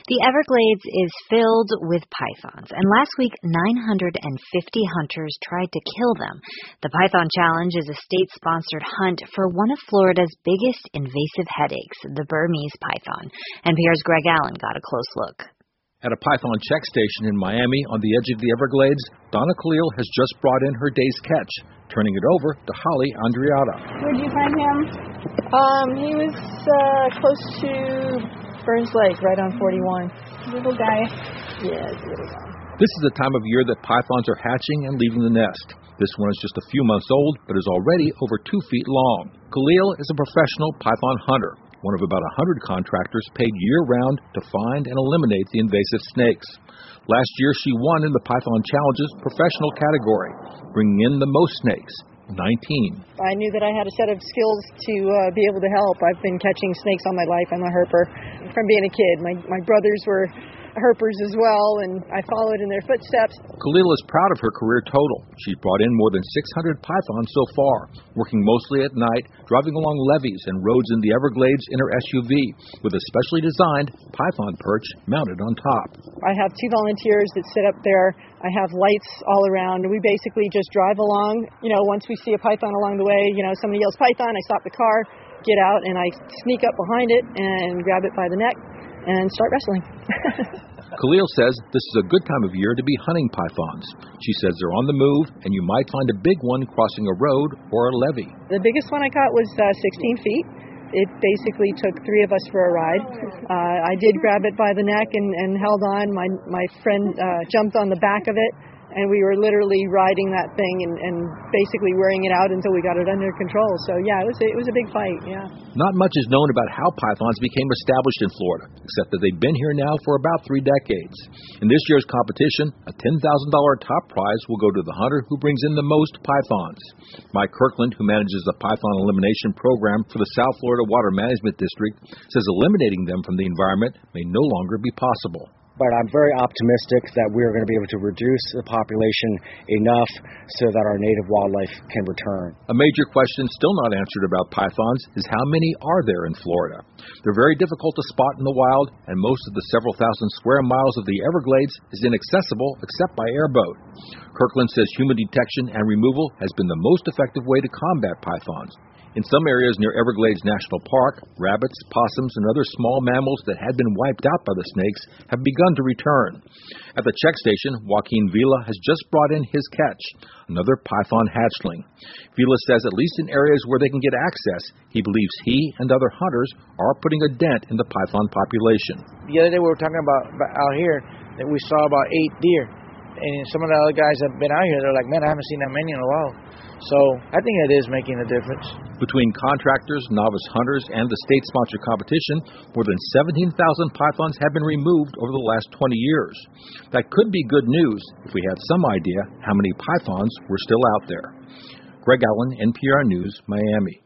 The Everglades is filled with pythons, and last week 950 hunters tried to kill them. The Python Challenge is a state-sponsored hunt for one of Florida's biggest invasive headaches, the Burmese python. NPR's Greg Allen got a close look. At a python check station in Miami on the edge of the Everglades, Donna Khalil has just brought in her day's catch, turning it over to Holly Andreatta. Where'd you find him? He was close to Burns Lake, right on 41. Little guy. Yeah, he's a little guy. This is the time of year that pythons are hatching and leaving the nest. This one is just a few months old, but is already over 2 feet long. Khalil is a professional python hunter, one of about 100 contractors paid year-round to find and eliminate the invasive snakes. Last year, she won in the Python Challenge's professional category, bringing in the most snakes, 19. I knew that I had a set of skills to be able to help. I've been catching snakes all my life. I'm a herper from being a kid. My brothers were herpers as well, and I followed in their footsteps. Khalil is proud of her career total. She's brought in more than 600 pythons so far, working mostly at night, driving along levees and roads in the Everglades in her SUV, with a specially designed python perch mounted on top. I have 2 volunteers that sit up there. I have lights all around. We basically just drive along. Once we see a python along the way, somebody yells python, I stop the car, get out, and I sneak up behind it and grab it by the neck and start wrestling. Khalil says this is a good time of year to be hunting pythons. She says they're on the move, and you might find a big one crossing a road or a levee. The biggest one I caught was 16 feet. It basically took 3 of us for a ride. I did grab it by the neck and held on. My friend jumped on the back of it, and we were literally riding that thing and basically wearing it out until we got it under control. So, yeah, it was a big fight, yeah. Not much is known about how pythons became established in Florida, except that they've been here now for about 3 decades. In this year's competition, a $10,000 top prize will go to the hunter who brings in the most pythons. Mike Kirkland, who manages the python elimination program for the South Florida Water Management District, says eliminating them from the environment may no longer be possible. But I'm very optimistic that we're going to be able to reduce the population enough so that our native wildlife can return. A major question still not answered about pythons is how many are there in Florida? They're very difficult to spot in the wild, and most of the several thousand square miles of the Everglades is inaccessible except by airboat. Kirkland says human detection and removal has been the most effective way to combat pythons. In some areas near Everglades National Park, rabbits, possums, and other small mammals that had been wiped out by the snakes have begun to return. At the check station, Joaquin Vila has just brought in his catch, another python hatchling. Vila says at least in areas where they can get access, he believes he and other hunters are putting a dent in the python population. The other day we were talking about out here that we saw about 8 deer. And some of the other guys that have been out here, they're like, man, I haven't seen that many in a while. So I think it is making a difference. Between contractors, novice hunters, and the state-sponsored competition, more than 17,000 pythons have been removed over the last 20 years. That could be good news if we had some idea how many pythons were still out there. Greg Allen, NPR News, Miami.